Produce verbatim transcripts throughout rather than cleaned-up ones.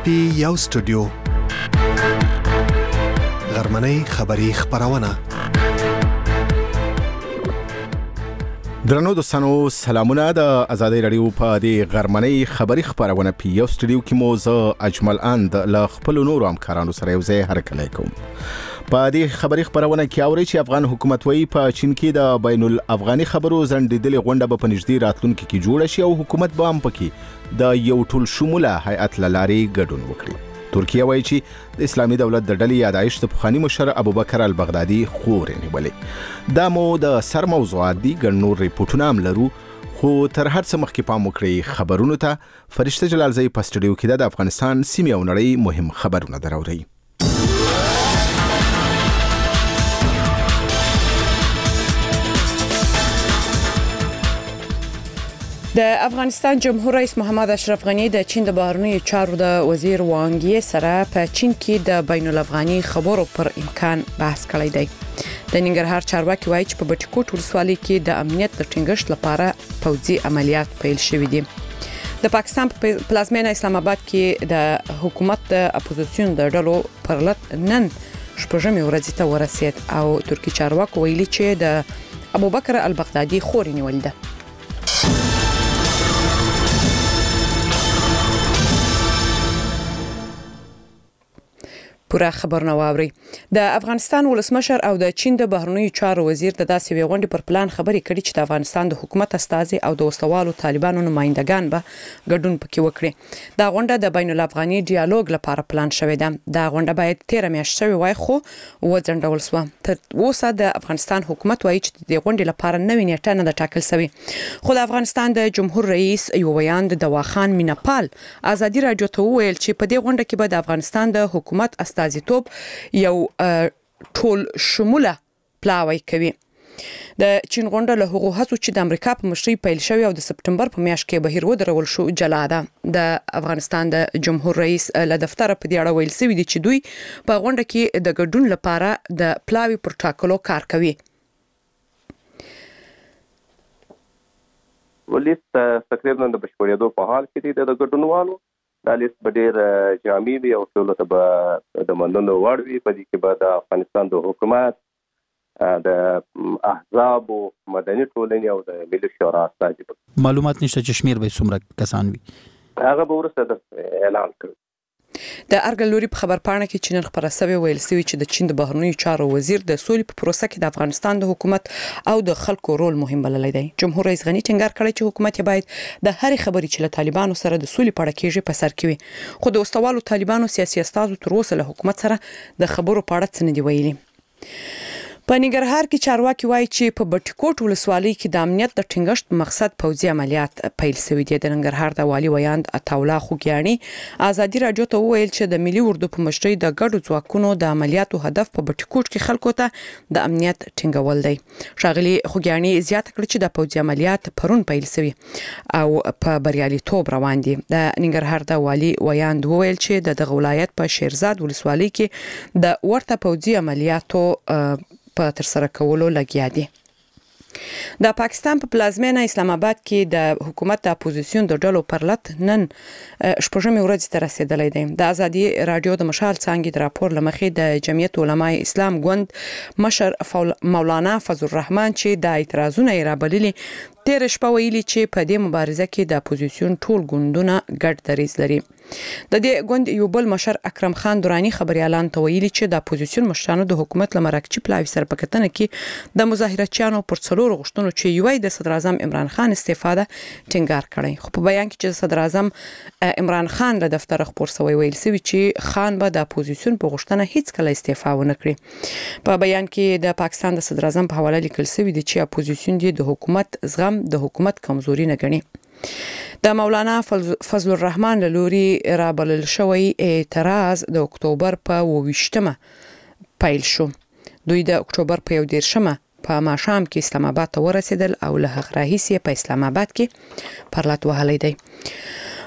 پی یو سټوډیو غرمنۍ خبری خبرونه. درنو دوستانو سلامونه. د آزادۍ رادیو په دې غرمنۍ خبری خبرونه پی یو سټوډیو کې مو زه اجمل اند له خپل نورو همکارانو سره یو ځای هرکلی کوم. په دې خبری خبرونه کې اوري چې افغان حکومت وایي په چین کې د بین الافغاني خبرو ځنډېدلې غونډه به په نږدې راتلونکي کې جوړه شي او حکومت به هم پکې د یو ټول شموله هیئت له لارې ګډون وکړي. ترکیه وایي چې د اسلامي دولت د ډلې یادایش د پخواني مشر ابوبکر البغدادي خورې نیولې. دا مو د سر موضوعات دي. ګڼ نور ریپورټونه هم لرو، خو تر هر څه مخکې پام وکړئ خبرونو ته. فرشته جلالزی په سټوډیو کې د افغانستان سیمې او نړۍ مهم خبرونه دراوري. د افغانستان جمهور رئیس محمد اشرف غنی د چین د بهرنیو چارو د وزیر وانګ یی سره په چین کې د بین الافغاني خبرو پر امکان بحث کړی دی. د ننګرهار چارواکي وایي چې په بټکوټ ولسوالۍ کې د امنیت د ټینګښت لپاره پوځي عملیات پیل شوي دي. د پاکستان په پلازمینه اسلام آباد کې د حکومت د اپوزیسیون د ډلو پرلط نن شپږمې ورځې ته ورسید او ترکی چارواکو ویلي چې د ابوبکر البغدادي خورې نیول ده. پوره خبرونه واوري. د افغانستان ولسمشر او د چین د بهرنیو چارو وزیر د داسې وی غونډې پر پلان خبرې کړي چې د افغانستان د حکومت استازي او د وسلوالو طالبانو نمائندگان به ګډون پکې وکړي. دا غونډه د بین الافغاني ډیالوګ لپاره پلان شوې ده. دا غونډه باید تیر میاشت شوې وای خو وځنډول شو. تر اوسه د افغانستان حکومت وایي چې د غونډې لپاره نوې نیټه نه ده ټاکل شوې. خو د افغانستان د جمهور رئیس یو ویاند دواخان مینپال آزادي رادیو ته وویل چې په دې غونډه کې به د افغانستان د حکومت استازیتوب یو ټول شموله پلاوی کوي. د چین غونډه له هغو هڅو چې د امریکا په مشرۍ پیل شوی او د سپټمبر په میاشت کې بهیر ودرول شو جلا ده. د افغانستان د جمهور رئیس له دفتر په دې اړه ویل شوی دی چې دوی په غونډه کې د ګډون لپاره د پلاوی پر ټاکلو کار کوي. ولیس تقریبا د بشپړېدو په حال کې دی د ګډونوالو. دا لیست به ډېر جامع وي او ټولو ته به د منلو وړ وي. په دې کې به د افغانستان د حکومت، د احزابو، مدني ټولنې او د ملي شورا استازي به. معلومات نشته چې شمیر به څومره کسان وي. هغه به وروسته اعلان کړي. د ارګل لوري په خبرپاڼه کې چینل خبره سوي ویل سوي چې د چین د بهرنیو چارو وزیر د سولې په پروسه کې د افغانستان د حکومت او د خلکو رول مهم بللی دی. جمهور رئیس غنی ټینګار کړی چې حکومت باید د هرې خبرې چې له طالبانو سره د سولې په اړه کېږي په سر کې وي. خو د وسلوالو طالبانو سیاسي استازو تر اوسه له حکومت سره د خبرو په اړه څه نه دی ویلي. په ننګرهار کې چارواکي وایي چې په بټکوټ ولسوالۍ کې د امنیت د ټینګښت مقصد پوځي عملیات پیل شوي دي. د ننګرهار د والي ویاند عطاالله خوګیاڼي آزادي رادیو ته وویل چې د ملي اردو په مشرۍ د ګډو ځواکونو د عملیاتو هدف په بټکوټ کې خلکو ته د امنیت ټینګول دی. ښاغلي خوګیاڼي زیاته کړه چې د پوځي عملیات پرون پیل شوي او په بریالیتوب روان دي. د ننګرهار د والي ویاند وویل چې د دغه ولایت په شیرزاد ولسوالۍ کې د ورته پوځي عملیاتو په تر سره کولو لګیا دي. د پاکستان په پلازمینه اسلام آباد کې د حکومت د اپوزیسیون د ډلو پرلط نن شپږمې ورځې ته رسیدلی دی. د آزادي رادیو د مشال څانګې د راپور لمخې د جمعیت علماء اسلام ګوند مشر مولانا فضل الرحمن چې د اعتراضونه یې رابللي تیر شپه ویلي چې په دې مبارزه کې د اپوزیسیون ټول ګوندونه ګډ دریځ لري. د دې ګوند یو بل مشر اکرم خان دورانی خبري اعلان ته ویلي چې د اپوزیسیون مشرانو د حکومت لمرکچي پلاوی سره په کتنه کې د مظاهراتچیانو پر څلور غوښتنو چې یوې د صدر اعظم عمران خان استفاده ټینګار کړی. خو په بیان کې چې صدر اعظم عمران خان له دفتر خبر سوی ویل سوي چې خان به د اپوزیسیون په غوښتنه هیڅ کله استعفا ونه کړي. په بیان کې د پاکستان د صدر اعظم په حواله لیکل سوي دي چې اپوزیسیون د حکومت زغم د حکومت کمزوري نه ګڼي. د مولانا فضل الرحمن له لوري رابلل شوی اعتراض د اکتوبر په اوویشتمه پیل شو. دوی د اکتوبر په یو دیرشمه په ماښام کې اسلام آباد ته ورسېدل او له هغه راهیسې په اسلام آباد کې پرلط وهلی دی.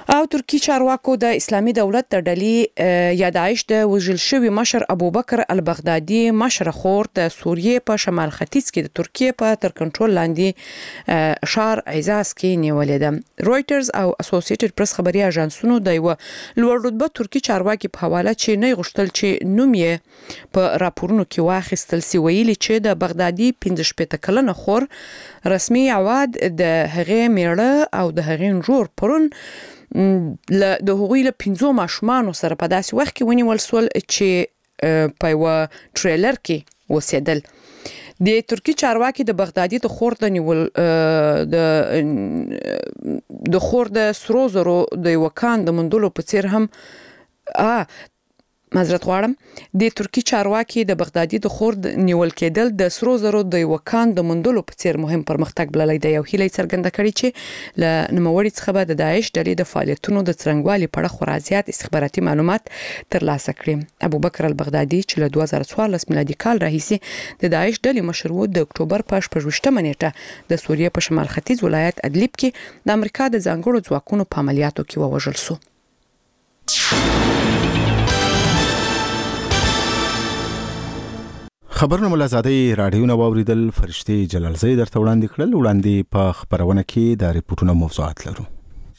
او ترکی چارواکو د اسلامي دولت د ډلې یا داعش د وژل شوی مشر ابوبکر البغدادي مشر خور د سوریې په شمال ختیځ کې د ترکیه په تر کنټرول لاندې شهر ایزاس کې نیولې ده. رويټرز او اسوسییټډ پریس خبري اژانسونو د یو لوړ رتبه ترکی چارواکي په حواله چې نه غوښتل چې نوم یې په راپورونو کې واخیستل سی ویلي چې د بغدادي پنځه شپږ کلنه خور رسمي عواد د هغې میړه او د هغې جوړ پرون له د هغوی له پنځو ماشومان سره په داسې وخت کې ونیول سول چې په یو ټریلر کې وسیدل. د ترکی چارواکي د بغدادي د خور د نیول د د خور د سرو زرو د یو کان د مندلو په څیر هم ا معذرت غواړم د ترکی چارواکي د بغدادي د خور د نیول کېدل د سرو زرو د یو کان د مندلو په څیر مهم پرمختګ بللی دی. یو هیله څرګنده کړي چې ل نوموړي څخه به د داعش ډلې د فعالیتونو د څرنګوالي په اړه خورا زیات استخباراتي معلومات ترلاسه کړي. ابوبکر البغدادي چې له دوه زره څوارلس میلادي کال راهیسې د داعش ډلې مشر و د اکتوبر په شپږمه نیټه د سوریې په شمال ختیځ ولایت ادلب کې د امریکا د ځانګړو ځواکونو په عملیاتو کې ووژل شو. خبرونه ملازادي رادیو نو اوریدل فرشتي جلالزی درته وړاندې کړل. وړاندې په خبرونه کې د ریپورتونو موضوعات لرو.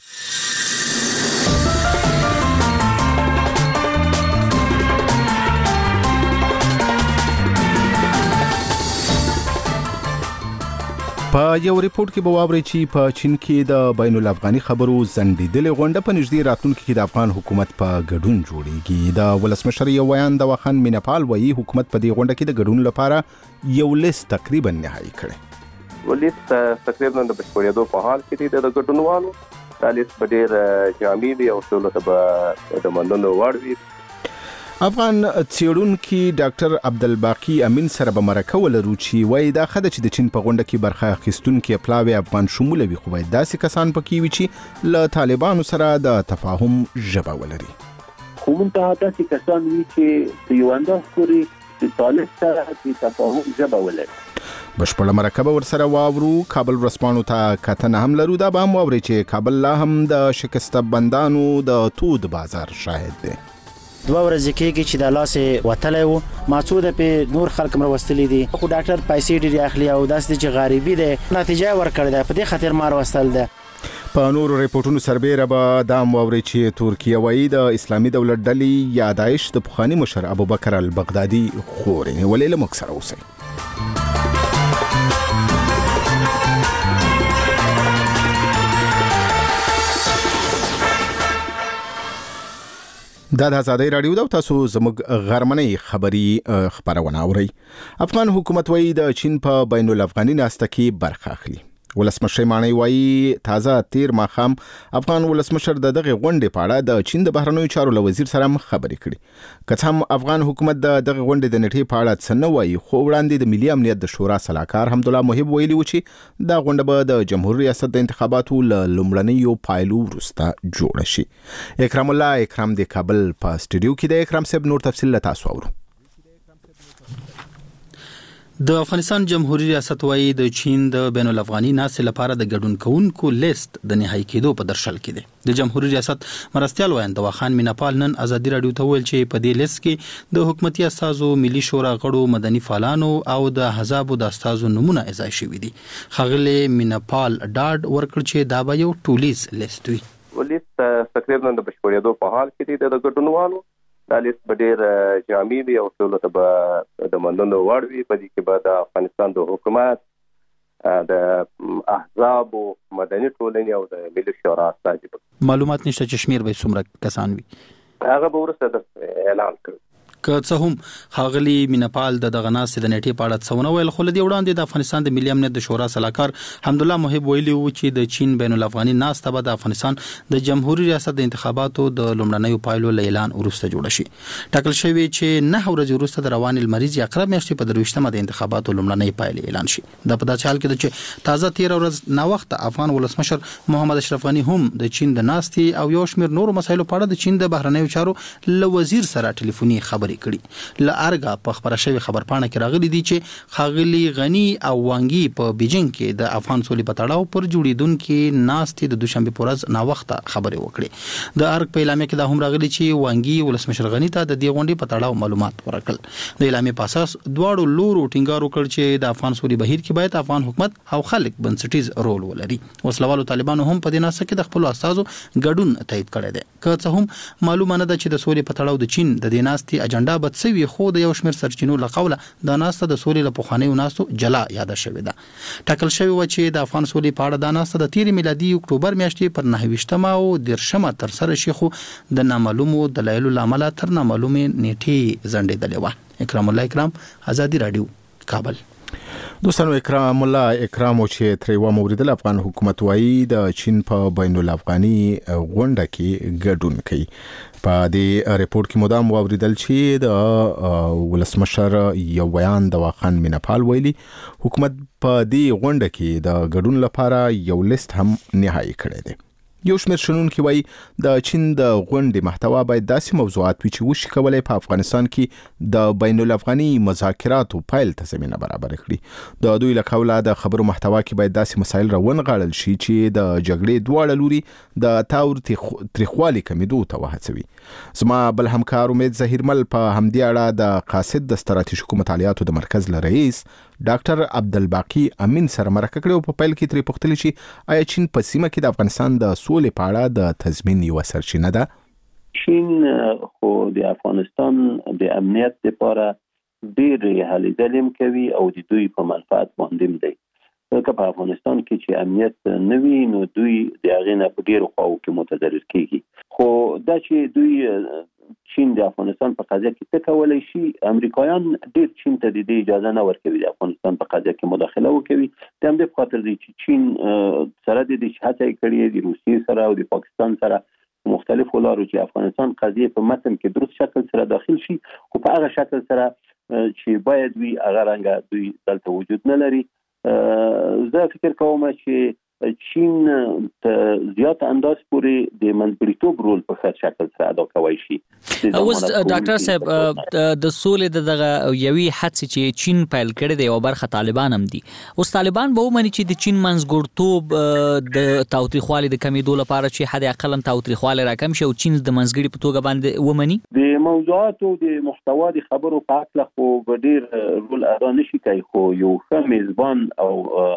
په یو ریپورت کې به واورئ چې په چین کې د بین الافغاني خبرو زندیدلې غونډه په نږدې راتلونکي کې د افغان حکومت په ګډون جوړیږي. د ولسمشر یو ویان د وخان مینپال وایي حکومت په دې غونډه کې د ګډون لپاره یو لیست تقریبا نهایی کړی. ولیست تقریبا د بشپړېدو په حال کې دی. د ګډونوالو دا لیست به ډېر جامع وي او ټولو ته به د منلو وړ وي. افغان څېړونکي ډاکټر عبدالباقي امین سره به مرکه ولرو چې وایي دا ښه ده چې د چین په غونډه کې برخه اخیستونکي پلاوي افغان شموله وي، خو باید داسې کسان پکې وي چې له طالبانو سره د تفاهم ژبه ولري. خو موږ ته داسې کسان وي چې په یو انداز پورې د طالب سره د تفاهم ژبه ولري. بشپړه مرکه ورسره واورو. کابل ورسپانو ته کتنه هم لرو. دا به هم واوري چې کابل لا هم د شکسته بندانو د تود بازار شاهد دی. دوه ورځې کېږي چې د لاسې وتلی و، ماسوده پې نور خلک مر وستلی دي، خو ډاکټر پیسې ډېرې اخلي او داسې چې غریبي دی نتیجه یې ورکړې ده، په دې خاطر مار وستل ده. په نورو ریپورتونو سربیره به دا هم واورئ چې ترکیه وایي د اسلامي دولت ډلې یا داعش د پخواني مشر ابوبکر البغدادي خور یې نیولې. له موږ سره اوسئ. دا د آزادۍ رادیو دا تاسو زموږ غرمنۍ خبري خبرونه اورئ. افغان حکومت وایي د چین په بین الافغاني ناسته کې برخه اخلي. ولسمشر مانی وایي تازه تیر ماخام افغان ولسمشر د دغه غونډې په اړه د چین د بهرنیو چارو له وزیر سره خبرې کړي. که هم افغان حکومت د دغه غونډې د نیټې په اړه څه نه وایي، خو وړاندې د ملي امنیت د شورا سلاکار حمدالله محب ویلي و چې دا غونډه به د جمهوریت ریاست د انتخاباتو له لومړنیو پایلو وروسته جوړه شي. اکرام الله اکرام د کابل په سټوډیو کې د اکرام صاحب نور تفصیل له تاسو اورو. د افغانستان جمهوریت ریاست وايي د چین د بین الافغاني ناسې لپاره د ګډون کوونکو لیست د نهایی کېدو په درشل کې دی. د جمهوریت ریاست مرستیال وایند وخان مینپال نن آزادي رادیو ته ویل چې په دې لیست کې د حکومتي استازو، ملي شورا غړو، مدني فعالانو او د حزبو د استازو نمونه اضافه شوي دي. خغلی مینپال ډاډ ورکړ چې دا به یو ټولیز لیست وي. لیست تقریبا د بشپړېدو په حال کې دی. د ګډونوالو دا لیست به ډېر جامع وي او ټولو ته به د منلو وړ وي. په دې کې به د افغانستان د حکومت، د احزابو، مدني ټولنې او د ملي شورا استازي. معلومات نشته چې شمیر به څومره کسان وي. هغه به وروسته اعلان کړي. که څه هم خاغلی مینپال د دغه ناسې د نیټې په اړه څونه ویل، خو لدی وړاندې د افغانستان د ملي امنیت د شورا سلاکار حمدالله محب ویلي و چې د چین بین الافغاني ناسته به د افغانستان د جمهوریت ریاست د انتخاباتو د لومړنیو پایلو له اعلان وروسته جوړه شي. ټاکل شوی چې نه ورځې وروسته د روان لمریز اقرب میاشتې په درویشتمه د انتخاباتو لومړنۍ پایلې اعلان شي. دا په داسې حال کې ده چې تازه تیر ورځ نا وخت افغان ولسمشر محمد اشرف غنی هم د چین د ناستې او یو شمېر نورو مسایلو په اړه د چین د بهرنیو چارو له وزیر سره ټلیفوني خبرې لري کړي. ل ارګه په خبره شوی خبرپاڼه کې راغلي دي چې خاغلی غنی او وانګي په بیجینګ کې د افغان سولې په تړاو پر جوړیدونکو ناستې د دوشنبه په ورځ نا وخته خبرې وکړي. د ارګ په اعلامیه کې دا هم راغلي چې وانګي ولسمشر غنی ته د دې غونډې په تړاو معلومات ورکړل. د اعلامیه په اساس دواړو لورو ټینګار وکړ چې د افغان سولې بهیر کې باید افغان حکومت او خلک بنسټیز رول ولري. وسلوالو طالبانو هم په دې ناسه کې د خپل استازو ګډون تایید کړی دی. که څه هم معلومه نه ده چې د سولې په تړاو د چین د دې ناستې اجنډا بد سوي، خو د یو شمېر سرچینو له قوله د ناسته د سولې له پخوانیو ناستو جلا یاد شوې ده. ټاکل شوی و چې د افغان سولې په اړه د ناسته د تیر میلادي اکتوبر میاشتې پر نهه ویشتمه او دیرشمه تر سره شي، خو د نامعلومو دلایلو له امله تر نامعلومې نیټې ځنډېدلې وه. اکرام الله اکرام، آزادي رادیو، کابل. دوستانو، اکرام الله اکرام چې تر یو موریدل افغان حکومت وایي د چین په بین الافغاني غونډه کې ګډون کوي. په دې ریپورت کې مدام واوریدل چې د ولسمشر یو بیان د واخان مینپال ویلي حکومت په دې غونډه کې د ګډون لپاره یو لیست هم نهایی کړی دی. یو شمېر شنونکي وایي د چین د غونډې محتوا باید داسې موضوعات وي چې وشي کولای په افغانستان کې د بین الافغاني مذاکراتو پیل ته زمینه برابر کړي. د دوی له قوله د خبرو محتوا کې باید داسې مسایل راونغاړل شي چې د جګړې دواړه لوري د تاور تریخوالي کمیدو ته وهڅوي. زما بل همکار امید ظهیرمل په همدې اړه د قاصد د ستراتیژیکو مطالعاتو د مرکز له رئیس ډاکټر عبدالباقی امین سره مرکه کړې او په پیل کې ترې پوښتنه چې آیا چین په سیمه کې د افغانستان د سولې په اړه د تضمین یو سرچینه ده؟ چین خو د افغانستان د امنیت لپاره ډېرې هلې ځلې کوي او د دوی په منفعت باندې دی. ځکه په افغانستان کې چې امنیت نه وي نو دوی د هغې نه په ډېرو خواو کې متضرر کېږي. خو دا چې دوی چین د افغانستان په قضیه کې څه کولی شي، امریکایان ډېر چین ته د دې اجازه نه ورکوي د افغانستان په قضیه کې مداخله وکوي. د همدې په خاطر دی چې چین سره د دې هڅه یې کړې د روسیې سره او د پاکستان سره مختلفو لارو چې افغانستان قضیه په متن کې درست شکل سره داخل شي، خو په هغه شکل سره چې باید وي هغه رنګه دوی دلته وجود نه لري. زه فکر کوم چې چین ته زیات انداز پورې د منځګړیتوب رول په ښه شکل سره ادا کوي شي. اوس ډاکټر صاحب د سولې د دغه یوې هڅې چې چین پیل کړې دی او برخه طالبان هم دي، اوس طالبان به ومني چې د چین منځګړیتوب د تاوتریخوالي د کمیدو لپاره چې حد اقل تاوتریخوالي راکم شي او چین د منځګړي په توګه باندې ومني؟ د موضوعاتو د محتوا د خبرو په اړه خو ډېر رول ادا نشي کوي، خو یو ښه میزبان او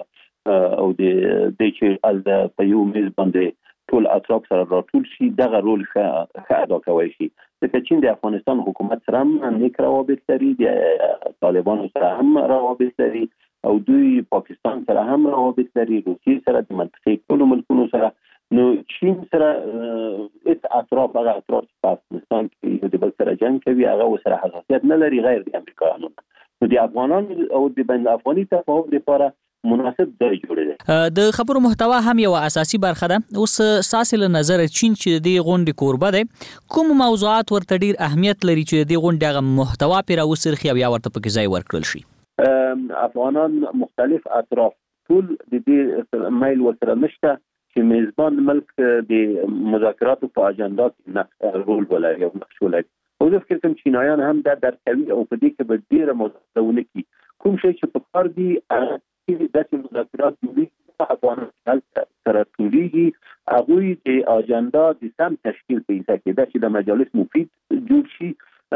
او د دې چې از په یو میز باندې ټول اطراف سره راټول شي دغه رول ښه ادا کوي شي. ځکه چین د افغانستان حکومت سره هم نیک روابط لري، د طالبانو سره هم روابط لري او دوی پاکستان سره هم روابط لري، روسیې سره، د منطقې ټولو ملکونو سره. نو چین سره هیڅ اطراف هغه اطراف په افغانستان کې د بل سره جنګ کوي هغه سره حساسیت نه لري غیر د امریکایانو. نو د افغانانو او د بین الافغاني تفاهم لپاره مناسب ځای جوړیږي. د خبرو محتوا هم یو اساسي برخه ده. اوس ساسي له نظر چین چې د غونډې کوربه ده، کوم موضوعات ورته ډیر اهمیت لري چې د غونډې هغه محتوا پیرا وسرخي او یا ورته پکې ځای ورکړل شي؟ افغانان مختلف اطراف ټول د دې مایل ورسره نشته چې میزبان ملک د مذاکراتو په اجنډا کې رول ولري او نقش ولري. او زه فکر کوم چینایان هم دا درک کوي او په دې کې به ډیره مداخله ونه کړي. کوم شی چې په کار دی داسې مذاکرات جوړي افغانان سره ټولېږي، هغوی د اجنډا د سم تشکیل په حصه کې ده چې د مجالس مفید جوړ شي.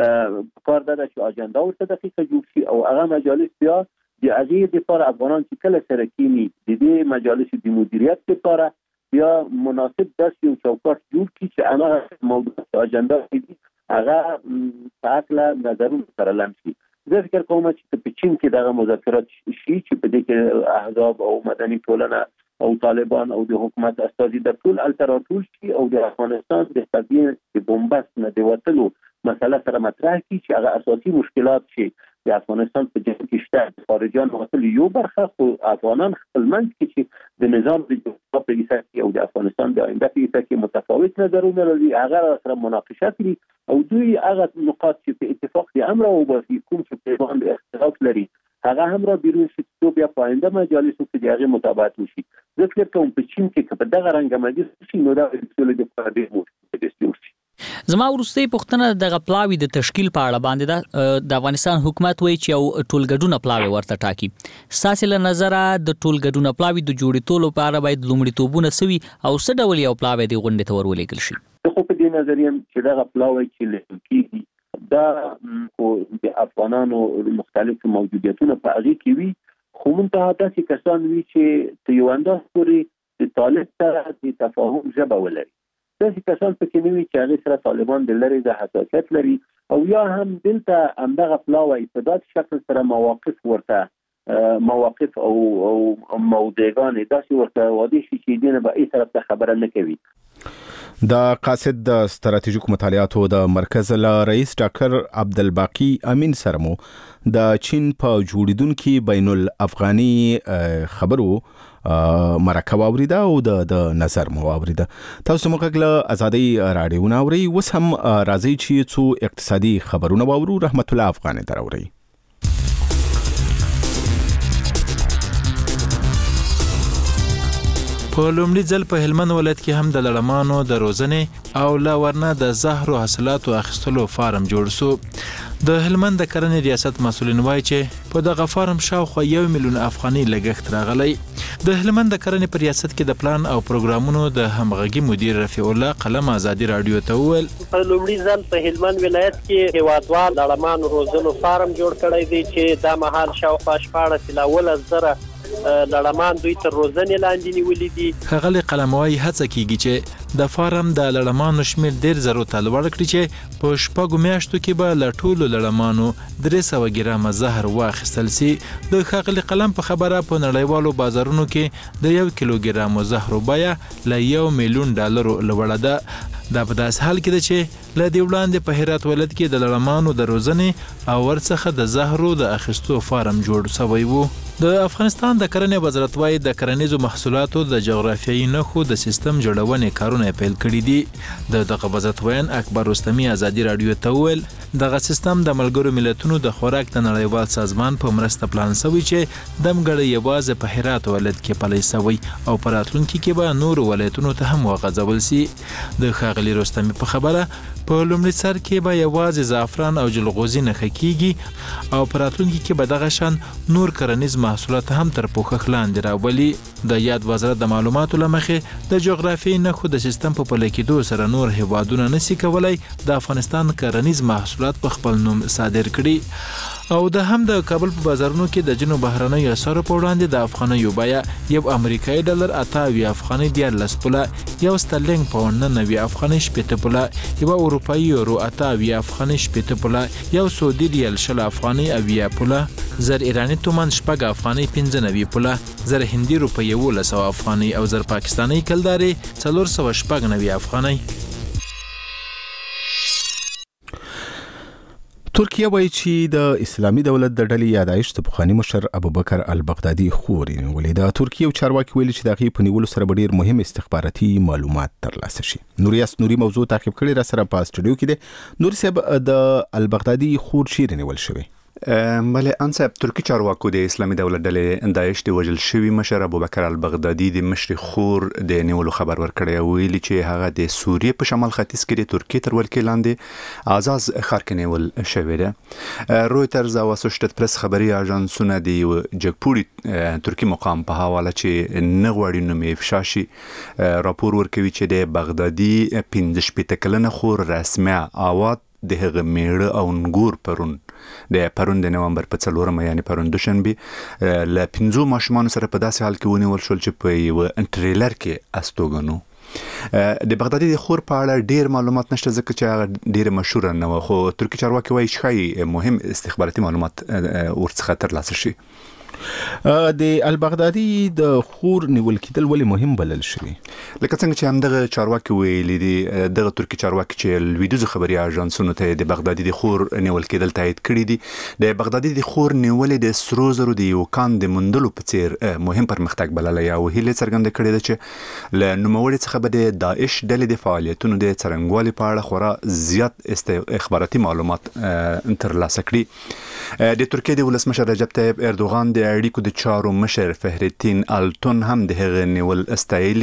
کار دا ده چې اجنډا ورته دقیقه جوړ شي او هغه مجالس بیا د هغې دپاره افغانان چې کله سره کیني د دې مجالسو د مدیریت دپاره بیا مناسب داسې یو چوکاټ جوړ کړي چې هغه موضوعات اجنډا کې دي هغه په هکله نظرونه سره لم شي. زه فکر کوم چې په چین کې دغه مذاکرات شي چې په دې کې احزاب او مدني ټولنه او طالبان او د حکومت استازي د ټول الټراټول شي او د افغانستان د قضیې د بومبست نه د وتلو مسله سره مطرح کړي چې هغه اساسي مشکلات چې د افغانستان په جنګ کې شته خارجيان وتل یو برخه، خو افغانان خپل منځ کې چې د نظام د جوړښت په حصه کې او د افغانستان د آینده په حصه کې متفاوت نظرونه لري هغه سره مناقشه کړي او دوی هغه نقاط چې په اتفاق د امر او باسي کوم چې په باندې اختلاف لري هغه هم را بیرون شي چې بیا په آینده مجالسو کې د هغې مطابقت وشي. زه فکر کوم په چین کې که په دغه رنګه مجلس شي نو دا د سولې دپاره ډېر مهم دی. زما ورستي پښتنه د غپلاوي د تشکیل په اړه باندې د افغانستان حکومت وایي چې یو ټولګډونه پلاوي ورته ټاکي. ساسي له نظر د ټولګډونه پلاوي د جوړېدو لپاره باید لومړیتوبونه سوي او څه ډول یو پلاوي د غونډې ته ورولېږل شي. خو په دې نظریه چې دا پلاوي چې لیکل کیږي دا خو د افغانانو مختلف موجودیتونه په هغه کې وي، خو منتها داسې کسان وي چې په یو اندازه پورې د طالب سره د تفاهم ژبه ولري. داسې کسان پکې نه وي چې هغه سره طالبان د لري د حساسیت لري، او یا هم دلته همدغه پلاوی په داسې شکل سره مواقف ورته مواقف او او موضوعګان داسې ورته واضح شي چې دینه به هیڅ طرف ته خبره نه کوي. د قاصد د ستراتیژیک مطالعاتو د مرکز له رئیس ډاکټر عبدالباقی امین سره مو د چین په جوړیدونکو بین الافغاني خبرو مرکه واوریده او د نظر مو واوریده. تاسو موږ له ازادي رادیو ناوړي وس هم راځي چې څو اقتصادي خبرونه واورو. رحمت الله افغاني دراوري. په لومړي ځل په هلمند ولایت کې هم د لړمانو د روزنې او لا ورنه د زهرو حاصلاتو اخیستلو فارم جوړ شو. د هلمند د کرنې ریاست مسؤلین وایي چې په دغه فارم شاوخوا یو میلیون افغاني لګښت راغلی. د هلمند د کرنې په ریاست کې د پلان او پروګرامونو د همغږي مدیر رفیع الله قلم ازادي رادیو ته وویل په لومړي ځل په هلمند ولایت کې هیوادوال لړمانو روزنو فارم جوړ کړی دی چې دا مهال شاوخوا شپاړس الی اوولس زره لړمان دوی تر روزنې لاندې نیولې دي. ښاغلي قلموالي هڅه کیږي چې د فارم د لړمانو شمېر ډېر زرو ته لوړ کړي چې په شپږو میاشتو کې به له ټولو لړمانو درې سوه ګرامه زهر واخیستل سي. د ښاغلي قلم په خبره په نړیوالو بازارونو کې د یو کیلو ګرامو زهرو بیه له یو میلیون ډالرو لوړه ده. دا په داسې حال کې ده چې له دې وړاندې په هرات ولایت کې د لړمانو د روزنې او ورڅخه د زهرو د اخیستو فارم جوړ شوی و. د افغانستان د کرنې وزارت وايي د کرنیزو محصولاتو د جغرافیایي نښو د سیستم جوړونې کارونه پیل کړي دي. د دغه وزارت وین اکبر رستمی ازادي رادیو ته وویل دغه سیستم د ملګرو ملتونو د خوراک د نړیوال سازمان په مرسته پلان شوی چې دمګړی یوازې په هرات ولایت کې پلی شوی او په راتلونکي کې به نورو ولایتونو ته هم وغځول سي. د ښاغلي رستمی په خبره په لومړي سر کې به یوازې زعفران او جلغوزي نښه کیږي او په راتلونکي کې به دغه شان نور کرنیز محصولات هم تر پوښښ لاندې راولي. د یاد وزارت د معلوماتو له مخې د جغرافیایي نښو د سیستم په پلي کېدو سره نور هیوادونه نشي کولی د افغانستان کرنیز محصولات په خپل نوم صادر کړي. او د هم د کابل په بازارونو کې د جنو بهرنیو اسعارو په وړاندې د افغانیو بیه یو امریکایي ډالر اته اویا افغاني دیارلس پوله، یو سترلینګ پاونډ نهه نوي افغاني شپېته پوله، یو اروپایي یورو اته اویا افغاني شپېته پوله، یو سعودي ریال شل افغاني اویا پوله، زر ایراني تومان شپږ افغاني پنځه نوي پوله، زر هندي روپۍ یولس سوه افغاني او زر پاکستاني کلداري څلور سوه شپږ نوي افغاني. ترکیه وایي چې د اسلامي دولت د ډلې یادایښت د پخواني مشر ابوبکر البغدادي خوري نیولې. د ترکیه چارواکي ویلي چې د هغې په نیولو سره به ډېر مهم استخباراتي معلومات ترلاسه شي. نوریاس نوري موضوع تعقیب کړي را سره په استودیو کې دی. نوري صاحب د البغدادي خور چیرې نیول شوی؟ بله انصب ترکی چارواکو د اسلامي دولت ډلې داعش د وژل شوی مشر ابوبکر البغدادي د مشر خور د نیولو خبر ورکړی، ویلي چې هغه د سوریې په شمال ختیځ کې د ترکیې تر ولکې لاندې آزاز ښار کې نیول شوی دی. رویترز او اسوشییټډ پریس خبري اژانسونه د یو جګپوړي ترکی مقام په حواله چې نه غواړي نوم یې افشا شي راپور ورکوي چې د بغدادي پنځه شپېته کلنه خور رسمه آواد د هغه میړه او نګور پرون د پرون د نومبر په څلورمه یعنی پرون دوشنبه له پنځو ماشومانو سره په داسې حال کې ونیول شول چې په یو انټریلر کې استوګنو. د بغدادي د خور په اړه ډیر معلومات نشته ځکه چې هغه ډیر مشهور نه و، خو ترکی چارواکي وایي چې مهم استخباراتي معلومات ورڅخه ترلاسه شي. د البغدادي د خور نیول کېدل ولې مهم بلل شوی؟ لکه څنګه چې همدغه چارواکي ویلي دي، دغه ترکی چارواکي چې لویدیځو خبري اژانسونو ته د بغدادي د خور نیول کېدل تایید کړي دي، د بغدادي د خور نیول د سرو زرو د یو کان د موندلو په څیر مهم پرمختګ بللی او هیله څرګنده کړې ده چې له نوموړي څخه به د داعش ډلې د فعالیتونو د څرنګوالي په اړه خورا زیات اخباراتي معلومات ترلاسه کړي. د ترکیې د ولسمشر رجب طیب اردوغان د اړیکو د چارو مشر فهرتین التون هم د هغه نیول استایلی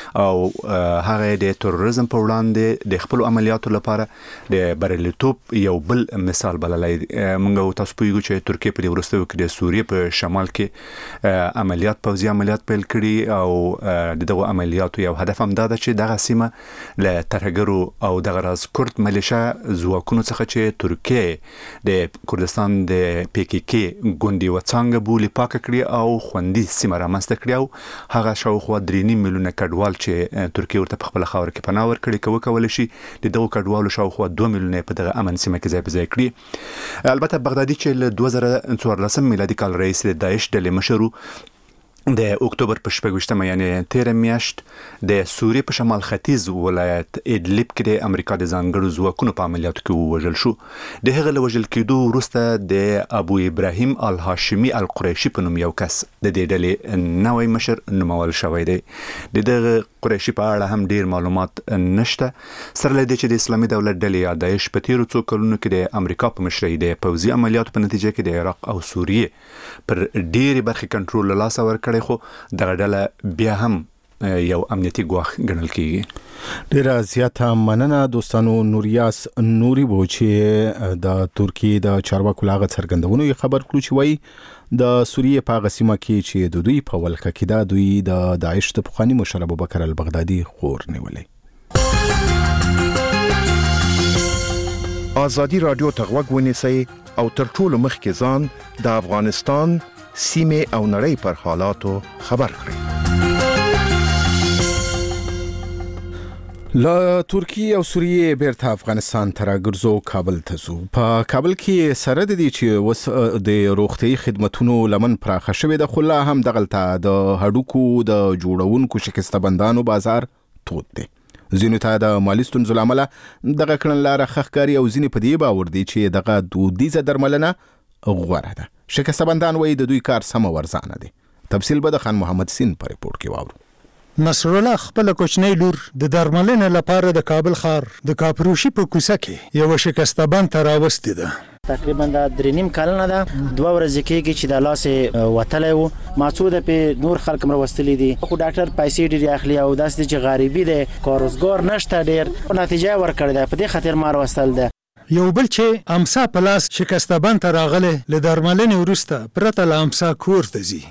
او هغه د تروریزم په وړاندې د خپل عملیاتو لپاره د بریالیتوب یو بل مثال بللای. موږ تاسو پوهیږو چې ترکیه په وروستیو کې د سوریې په شمال کې عملیات پوځي عملیات پیل کړي او دغه عملیاتو یو هدف هم دا ده چې دغه سیمه له ترهګرو او دغه راز کورد ملیشیا ځواکونو څخه چې ترکیه د کردستان د پی کی کی ګوندي وڅانګه بولی پاک کړی او خوندي سیمه رامنځته کړی او هغه شاوخوا درې نیم میلیونه کډوال چې ترکیه ورته په خپل خاور کې پناه ورکړي کوي کول شي د دغه کډوالو شاوخوا دوه میلیونه په دغه امن سیمه کې ځای په ځای کړی. البته بغدادي چې له دوه زره څوارلسم میلادي کال رئیس د داعش ډلې مشرو د اکتوبر په شپږویشتمه یعنی تیره میاشت د سوریې په شمال ختیځ ولایت ادلب کې د امریکا د ځانګړو ځواکونو په عملیاتو کې ووژل شو. د هغه له وژل کېدو وروسته د ابو ابراهیم الهاشمي القریشي په نوم یو کس د دې ډلې نوی مشر نومول شوی دی. د دغه قریشي په اړه هم ډیر معلومات نشته، سره له دې چې د اسلامي دولت ډلې یا داعش په تیرو څو کلونو کې د امریکا په مشرۍ د پوځي عملیاتو په نتیجه کې د عراق او سوریې پر ډیرې برخې کنټرول له لاسه ورکړی، خو دغه ډله بیا هم یو امنیتي ګواښ ګڼل کیږي. ډیره زیاته مننه دوستانو. نوریاس نوري بو چې د ترکیه د چارواکو لاغه څرګندونو یې خبر کړو چې وایي د سوریې په غسیمه کې چې د دوی په ولکه کې دا دوی د داعش د پخوانی مشر ابوبکر البغدادي خور نیولې. آزادی رادیو ته غوږ ونیسئ او تر ټولو مخکې ځان د افغانستان سیمه او نړۍ پر حالاتو خبر کړئ. لا ترکیه او سوریه بیرته افغانستان ته راګرځو کابل ته ځو. په کابل کې سره د دې چې وس د روغتي خدماتونو لمن پراخه شوې ده، خو لا هم دغلته د هډوکو د جوړونکو شکسته بندانو بازار تود دی. ځینو ته د مالي ستونزو له امله دغه کړنلاره ښکاري او ځینې په دې باور دي چې دغه دودیزه درملنه غوره ده. شکسته بندان وایي د دوی کار سم ورزانه دي. تفصیل به د خان محمد سین په ریپورت کې واورو. نصر الله خپل کوچنی لور د درملنې لپاره د کابل ښار د کاپروشي په کوڅه کې یو شکسته بند ته راوستې ده. تقریبا د درې نیم کلنه ده، دوه ورځې کېږي چې د لاسې وتلی و. ما څو د په نور خلک مروستلی دي، خو ډاکټر پیسې ډېرې اخلي او داسې چې غریبي دی، کاروزګار نشته ډېر، نتیجه یې ورکړې ده. په دې خاطر ما راوستل ده. یو بل چې امسا پلاس شکسته بند ته راغلی له درملنې وروسته پرته له امسا کور ته ځي.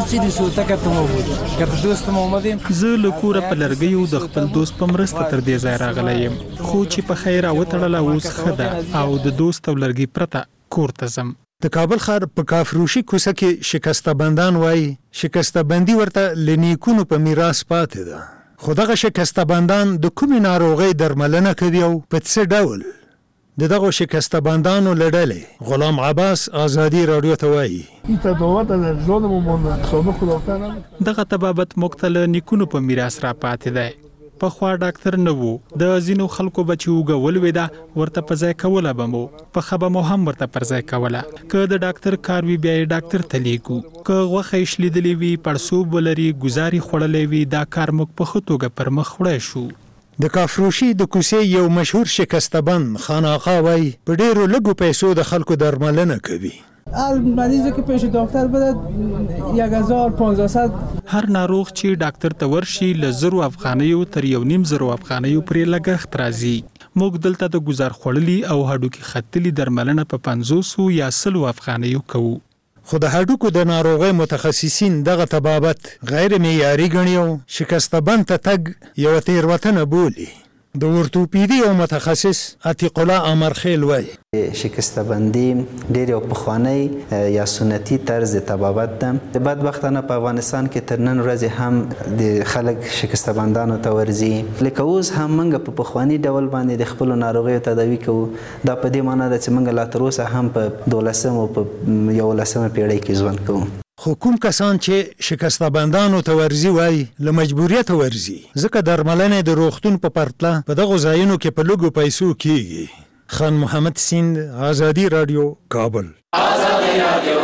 زه له کوره په لرګیو د خپل دوست په مرسته تر دې ځای راغلی یم، خو چې په خیر راوتړله اوس ښه ده او د دوست او لرګي پرته کور ته ځم. د کابل ښار په کافروشي کوڅه کې شکسته بندان وایي شکسته بندي ورته له نیکونو په میراث پاتې ده. خو دغه شکسته بندان د کومې ناروغۍ درملنه کوي او په څه ډول؟ د دغه شکسته بندانو له ډلې غلام عباس آزادي رادیو ته وایي دغه طبابت موږ ته له نیکونو په میراث را پاتې دی. پخوا ډاکټر نه وو، د ځینو خلکو به چې اوږه ولوېده ورته په ځای کوله به مو، پخه به مو هم ورته پر ځای کوله. که د ډاکټر کار وي بیا یې ډاکټر ته لیږو، که غوښه یې شلیدلې وي، پړسوب ولري، ګزاري خوړلی وي، دا کار موږ په ښه توګه پر مخ وړی شو. د کافروشي د کوڅې یو مشهور شکسته بند خان آقا وایي په ډېرو لږو پیسو د خلکو درملنه کوي. هر مریضی که پیش دکتر بده یک هزار پانزده هر ناروغ چې ډاکټر ته ورشي له زرو افغانیو تر یو نیم زرو افغانیو پرې لګښت راځي. موږ دلته د ګزار خوړلي او هډوکي ختلي درملنه په پنځوسو یا سلو افغانیو کوو. خو د هډوکو د ناروغۍ متخصصین دغه طبابت غیر معیاري ګڼي او شکسته بند ته تګ یوه تېروتنه بولي. د ورتوپیدي او متخصص عتیق الله امرخیل وایي شکسته بندي ډېر یو پخوانی یا سنتي طرز د طبابت ده. د بدبختانه په افغانستان کې تر نن ورځې هم د خلک شکسته بندانو ته ورځي، لکه اوس هم موږ په پخواني ډول باندې د خپلو ناروغیو تداوي کوو. دا په دې معنی ده چې موږ لا تر اوسه هم په دولسم او په یولسمه پیړۍ کې ژوند کوو. خو کوم کسان چې شکسته بندانو ته ورځي وایي له مجبوریته ورځي، ځکه درملنې د روغتون په پرتله په دغو ځایونو کې په لږو پیسو کیږي. خان محمد سیند، آزادی رادیو، کابل. آزادی رادیو.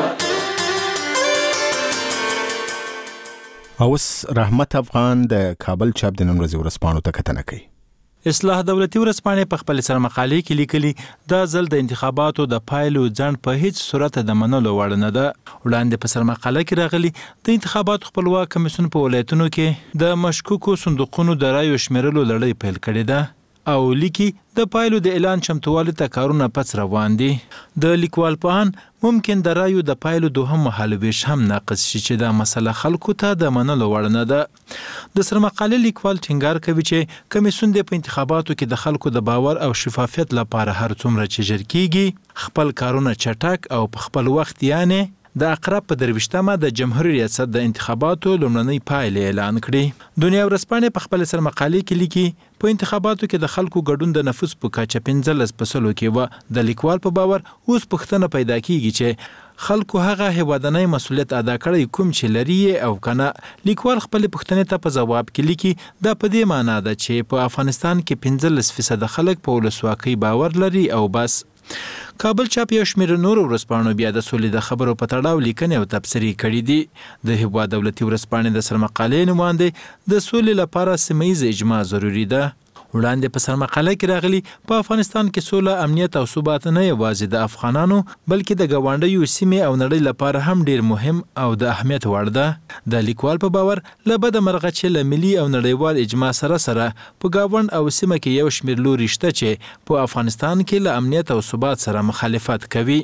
اوس رحمت افغان د کابل چاپ د نن ورځې ورځپاڼو ته کتنه کوي. اصلاح دولتي ورځپاڼې په خپل سرمقالې کې لیکلي دا ځل د انتخاباتو د پایلو ځنډ په هیڅ صورت د منلو وړ نه ده. وړاندې په سرمقاله کې راغلي د انتخاباتو خپلواک کمیسیون په ولایتونو کې د مشکوکو صندوقونو د رایو شمیرلو لړۍ پیل کړې ده او لیکي د پایلو د اعلان چمتووالي ته کارونه پس روان دي. د لیکوال پوهان ممکن د رایو د پایلو دوهم مهالویش هم ناقص شي چې دا مسله خلکو ته د منلو وړ نه ده. د سرمقالې لیکوال ټینګار کوي چې کمیسیون د په انتخاباتو کې د خلکو د باور او شفافیت لپاره هر څومره چې ژر کیږي خپل کارونه چټک او په خپل وخت یعنی د اقرب په درویشتمه د جمهوریت ریاست د انتخاباتو لومړنۍ پایلې اعلان کړي. دنیا ورځپاڼې په خپل سرمقالې کې لیکي په انتخاباتو کې د خلکو ګډون د نفوس په کچه پنځلس په سلو کې و. د لیکوال په باور اوس پوښتنه پیدا کیږي چې خلکو هغه هیوادنۍ مسولیت ادا کړی کوم چې لري او کنه. لیکوال خپل پوښتنې ته په ځواب کې لیکي دا په دې معنی ده چې په افغانستان کې پنځلس فیصد خلک په ولسواکۍ باور لري او بس. کابل چاپ یو شمېر نورو ورځپاڼو بیا د سولې د خبرو په تړاو لیکنې او تبصرې کړي دي. د هېواد دولتي ورځپاڼې د سرمقالې نوماندې د سولې لپاره سیمه ییزه اجماع ضروري ده. وړاندې په سرمقاله کې راغلي په افغانستان کې سوله، امنیت او ثبات نه یوازې د افغانانو بلکې د ګاونډیو سیمې او نړۍ لپاره هم ډیر مهم او د اهمیت وړ ده. د لیکوال په باور له بده مرغه چې له ملي او نړیوال اجماع سره سره په ګاوند او سیمه کې یو شمېر لوري شته چې په افغانستان کې له امنیت او ثبات سره مخالفت کوي.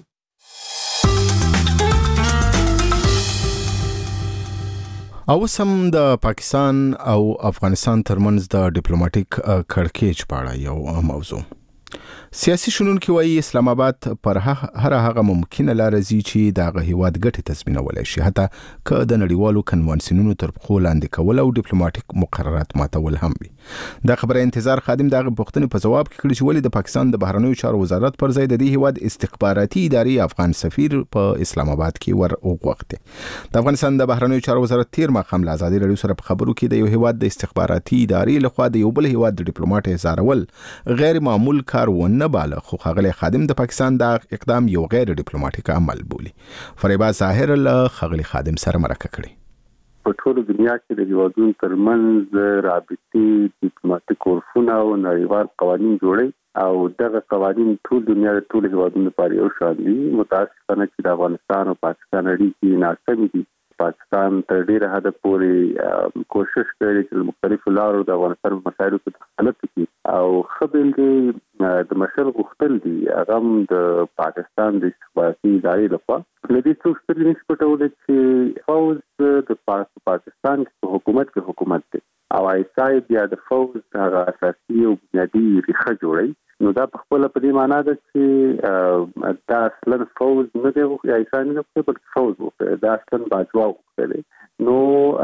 او سم د پاکستان او افغانستان ترمنځ د ډیپلوماټیک کړکېچ په اړه یو موضوع. سیاسي شنونکي وایي اسلام آباد پر هر هغه ممکنه لار زی چې د هیواد ګټې تضمینولای شي حتی که د نړیوالو کنوانسیونونو تر پښو لاندې کول او ډیپلوماټیک مقررات ماتول هم وي. دا خبره انتظار خادم د پوښتنې په جواب کې کړي چې ولې د پاکستان د بهرنیو چارو وزارت پر ځای د دې هیواد استخباراتي ادارې افغان سفیر په اسلام آباد کې ور وغوښته. د افغانستان د بهرنیو چارو وزارت تیر ماښام له ازادي راډیو سره په خبرو کې د یو هیواد د استخباراتي ادارې لخوا د یو بل هیواد د ډیپلوماټ هزارول غیر معمول کار ونه باله، خو ښاغلی خادم د پاکستان دا اقدام یو غیر ډیپلوماټیک عمل بولي. فریبا ظاهر له ښاغلی خادم سره مرکه کړې. په ټول دنیا کې د هیوادونو ترمنځ رابطې ډیپلوماټیک عرفونه او نړیوال قوانین جوړي او دغه قوانین ټول دنیا د ټول هیوادونو لپاره یو شان دي. متاسفانه چې د افغانستان او پاکستان اړیکې ناسمې دي. پاکستان تر ډیره حد پورې کوشش کوي چې مختلفو لارو د افغانستان په مسایلو کې دخالت وکړي او خپل د مشر غوښتل دي هغه د پاکستان د استخباراتي ادارې لخوا لدې څوک سترګې نشي پټولی چې فوز د پاکستان په حکومت کې حکومت دی او ایسای بیا د فوز هغه اساسي او بنیادي ریښه جوړوي. نو دا په خپل په دې معنی ده چې دا اصلا فوز نه دی یا ایسای نه دی بلکې فوز وکړي، دا اصلا باجوا وکړي. نو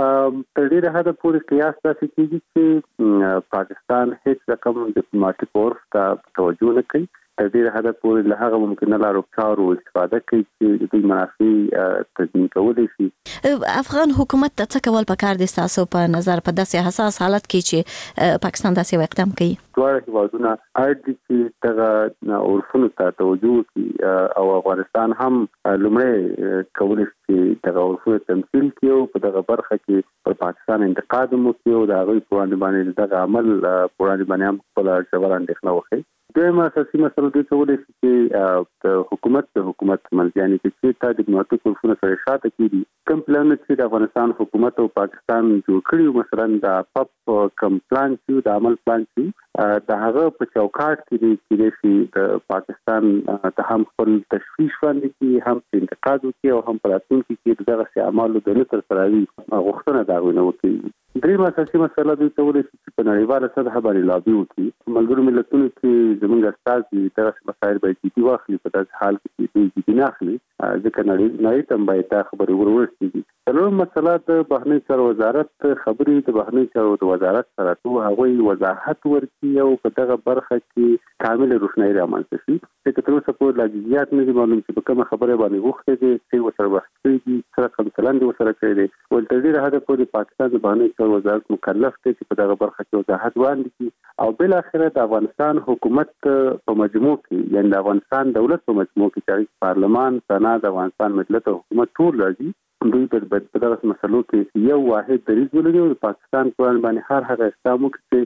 تر ډیره حد پورې قیاس داسې کېږي چې پاکستان هیڅ رقم ډیپلوماټیک عرف ته توجه نه کوي. تر ډیره حد پورې له هغه ممکنه لارو چارو استفاده کوي چې د دوی منافع تضمین کولی شي. افغان حکومت ته څه کول پکار دي ستاسو په نظر په داسې حساس حالت کې چې پاکستان داسې اقدام کوي؟ دواړه هیوادونه اړ دي چې دغه عرفونو ته توجه وکړي او افغانستان هم لومړی کولی شي چې دغه عرفونه تمثیل کړي او په دغه برخه کې پر پاکستان انتقاد وکړي او د هغوی په وړاندې باندې دغه عمل په وړاندې باندې هم خپله ژوره اندېښنه وښيي. دویمه اساسي مسله دوی کولی شي چې د حکومت د حکومت منځ یعنې چې چېرته ډیپلوماټیک عرفونه سره شاته کېږي کوم پلانونه چې د افغانستان حکومت او پاکستان جوړ کړي وو، مثلا د پپ کوم پلان چې د عمل پلان چې د هغه په چوکاټ کې کېدای شي د پاکستان ته هم خپل تشویش وړاندې کړي، هم انتقاد وکړي او هم په راتلونکي کې د دغسې اعمالو د نه ترسروي غوښتنه د هغوی نه وکړي. درېیمه اساسي مسله دوی کولی شي چې په نړیواله سطحه باندې لابي وکړي. په ملګرو ملتونو کې زموږ استازي دغسې مسایل باید جدي واخلي، په داسې حال کې چې دوی جدي نه اخلي ځکه نړۍ ته هم باید دا خبرې ور ورسېږي. څلورمه مسله د بهرنیو چارو وزارت خبرې د بهرنیو چارو د وزارت سره ټول هغوی وضاحت ورکړي او په دغه برخه کې کامله روښنایي رامنځته شي. ځکه تر اوسه پورې لا جزئیات نه دي معلوم چې په کومه خبره باندې غوښتي دي چې ورسره بحث کړی دي، څه رقم چلند ورسره کړی دی. ول تر ډېره حده پورې پاکستان د بهرنیو چارو وزارت مکلف دی چې په دغه برخه کې وضاحت وړاندې کړي او بالاخره د افغانستان حکومت په مجموع کې یعنې د افغانستان دولت په مجموع کې چې پارلمان، سنا، د افغانستان مجلس او حکومت ټول راځي دوی په دغه مسلو کې یو واحد دریځ ولري او د پاکستان په وړاندې باندې هر هغه اقدام وکړي چې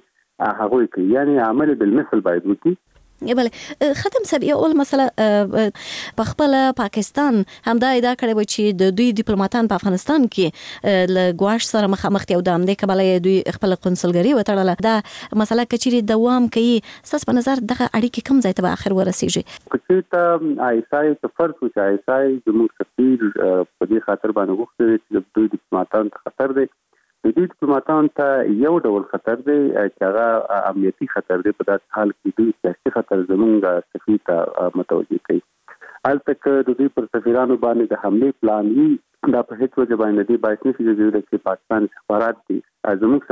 هغه کوي، یعنی عمل بالمثل باید وکړي. بله ختم صاحب یو اول مسله په خپل پاکستان هم دا ادعا کړې و چې د دوی ډیپلوماټان په افغانستان کې له ګواښ سره مخامخ دي او د همدې کبله دوی خپل قونسلګري وتړله. دا مسله کچېرې دوام کوي، ستاسو په نظر دغه اړیکې کوم ځای ته به اخر ورسیږي؟ کچې ته آیسای ته فرض وکړو چې آیسای زموږ سفیر په دې خاطر باندې غوښتي چې دوی ډیپلوماټان ته خطر دی. د دې ډیپلوماټان ته یو ډول خطر دی چې هغه امنیتي خطر دی. په داسې حال کې دوی سیاسي خطر زموږ سفیر ته متوجه کوي. هلته که د دوی پر سفیرانو باندې د حملې پلان وي، دا په هیڅ وجه باندې باعث نشي چې پاکستان استخبارات دي زموږ